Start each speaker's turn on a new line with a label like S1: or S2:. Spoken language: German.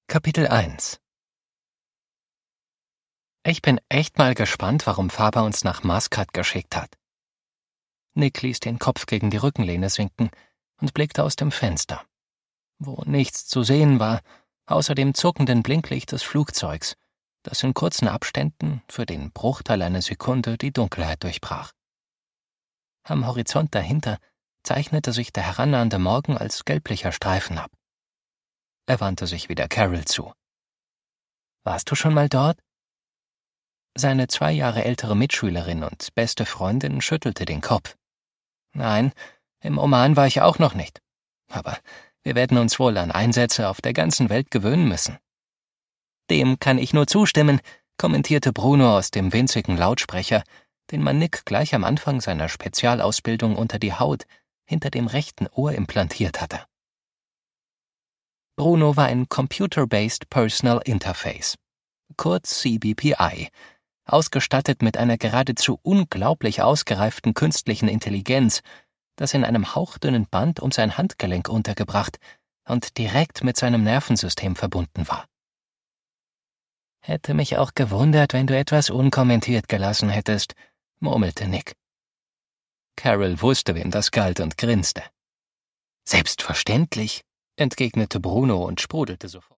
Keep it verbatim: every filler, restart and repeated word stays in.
S1: Kapitel eins. Ich bin echt mal gespannt, warum Faber uns nach Muscat geschickt hat. Nick ließ den Kopf gegen die Rückenlehne sinken und blickte aus dem Fenster, wo nichts zu sehen war, außer dem zuckenden Blinklicht des Flugzeugs, das in kurzen Abständen für den Bruchteil einer Sekunde die Dunkelheit durchbrach. Am Horizont dahinter zeichnete sich der herannahende Morgen als gelblicher Streifen ab. Er wandte sich wieder Carol zu. »Warst du schon mal dort?« Seine zwei Jahre ältere Mitschülerin und beste Freundin schüttelte den Kopf. »Nein, im Oman war ich auch noch nicht. Aber wir werden uns wohl an Einsätze auf der ganzen Welt gewöhnen müssen.« »Dem kann ich nur zustimmen«, kommentierte Bruno aus dem winzigen Lautsprecher, den man Nick gleich am Anfang seiner Spezialausbildung unter die Haut hinter dem rechten Ohr implantiert hatte. Bruno war ein Computer-Based Personal Interface, kurz C B P I, ausgestattet mit einer geradezu unglaublich ausgereiften künstlichen Intelligenz, das in einem hauchdünnen Band um sein Handgelenk untergebracht und direkt mit seinem Nervensystem verbunden war. »Hätte mich auch gewundert, wenn du etwas unkommentiert gelassen hättest«, murmelte Nick. Carol wusste, wem das galt, und grinste. »Selbstverständlich«, entgegnete Bruno und sprudelte sofort.